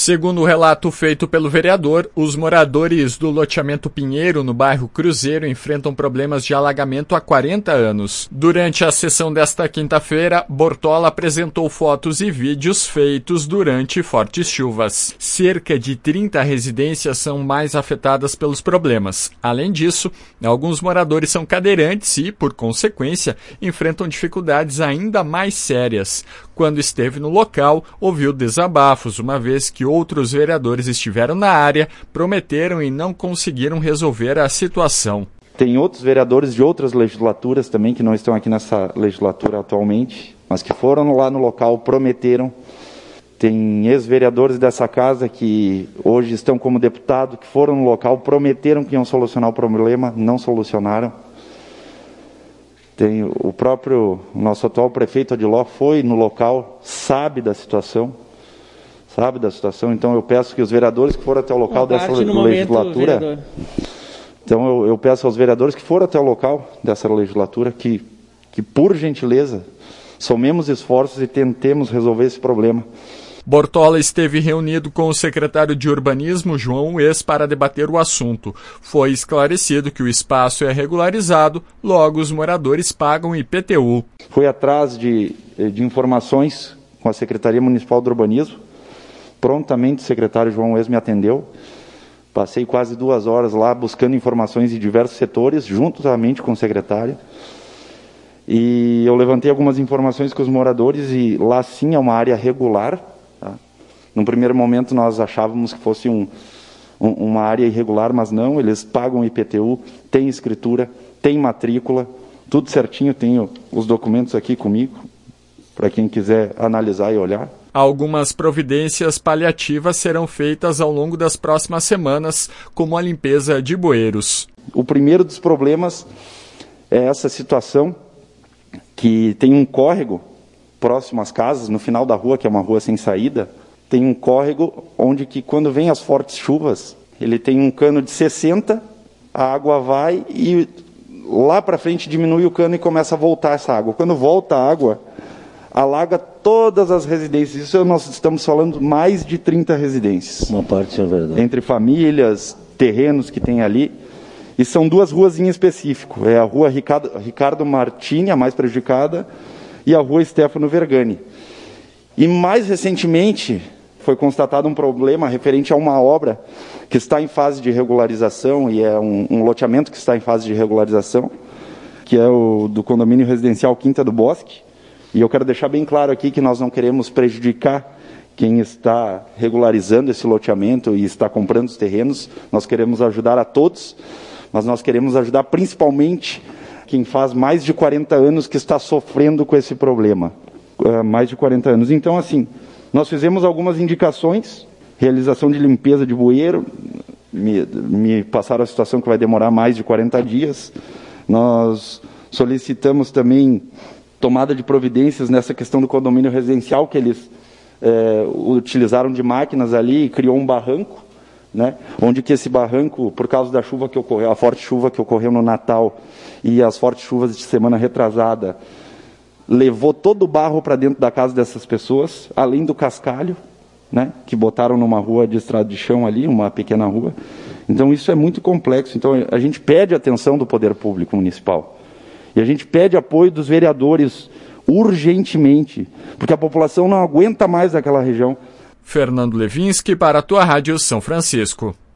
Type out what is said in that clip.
Segundo o relato feito pelo vereador, os moradores do loteamento Pinheiro, no bairro Cruzeiro, enfrentam problemas de alagamento há 40 anos. Durante a sessão desta quinta-feira, Bortola apresentou fotos e vídeos feitos durante fortes chuvas. Cerca de 30 residências são mais afetadas pelos problemas. Além disso, alguns moradores são cadeirantes e, por consequência, enfrentam dificuldades ainda mais sérias. Quando esteve no local, ouviu desabafos, uma vez que outros vereadores estiveram na área, prometeram e não conseguiram resolver a situação. Tem outros vereadores de outras legislaturas também, que não estão aqui nessa legislatura atualmente, mas que foram lá no local, prometeram. Tem ex-vereadores dessa casa que hoje estão como deputado, que foram no local, prometeram que iam solucionar o problema, não solucionaram. Tem o próprio, nosso atual prefeito Adiló foi no local, sabe da situação, então eu peço que os vereadores que foram até o local dessa legislatura, então eu peço aos vereadores que foram até o local dessa legislatura que por gentileza, somemos esforços e tentemos resolver esse problema. Bortola esteve reunido com o secretário de Urbanismo, João Ues, para debater o assunto. Foi esclarecido que o espaço é regularizado, logo os moradores pagam IPTU. Fui atrás de informações com a Secretaria Municipal do Urbanismo. Prontamente o secretário João Ues me atendeu. Passei quase 2 horas lá buscando informações de diversos setores, juntamente com o secretário. E eu levantei algumas informações com os moradores e lá sim é uma área regular. Tá? Num primeiro momento nós achávamos que fosse uma área irregular, mas não, eles pagam IPTU, tem escritura, tem matrícula, tudo certinho, tenho os documentos aqui comigo, para quem quiser analisar e olhar. Algumas providências paliativas serão feitas ao longo das próximas semanas, como a limpeza de bueiros. O primeiro dos problemas é essa situação que tem um córrego próximo às casas, no final da rua, que é uma rua sem saída, tem um córrego onde que quando vem as fortes chuvas, ele tem um cano de 60, a água vai e lá para frente diminui o cano e começa a voltar essa água. Quando volta a água, alaga todas as residências. Isso nós estamos falando mais de 30 residências. Uma parte é verdade. Entre famílias, terrenos que tem ali. E são 2 ruas em específico. É a rua Ricardo Martini, a mais prejudicada, e a rua Stefano Vergani. E mais recentemente foi constatado um problema referente a uma obra que está em fase de regularização, e é um loteamento que está em fase de regularização, que é o do condomínio residencial Quinta do Bosque. E eu quero deixar bem claro aqui que nós não queremos prejudicar quem está regularizando esse loteamento e está comprando os terrenos. Nós queremos ajudar a todos, mas nós queremos ajudar principalmente quem faz mais de 40 anos que está sofrendo com esse problema. Mais de 40 anos. Então, assim, nós fizemos algumas indicações, realização de limpeza de bueiro, me passaram a situação que vai demorar mais de 40 dias. Nós solicitamos também tomada de providências nessa questão do condomínio residencial, que eles utilizaram de máquinas ali e criou um barranco, né? Onde que esse barranco, por causa da chuva que ocorreu, a forte chuva que ocorreu no Natal e as fortes chuvas de semana retrasada, levou todo o barro para dentro da casa dessas pessoas, além do cascalho, né? Que botaram numa rua de estrada de chão ali, uma pequena rua. Então isso é muito complexo. Então a gente pede atenção do poder público municipal. E a gente pede apoio dos vereadores urgentemente, porque a população não aguenta mais aquela região. Fernando Levinsky para a tua Rádio São Francisco.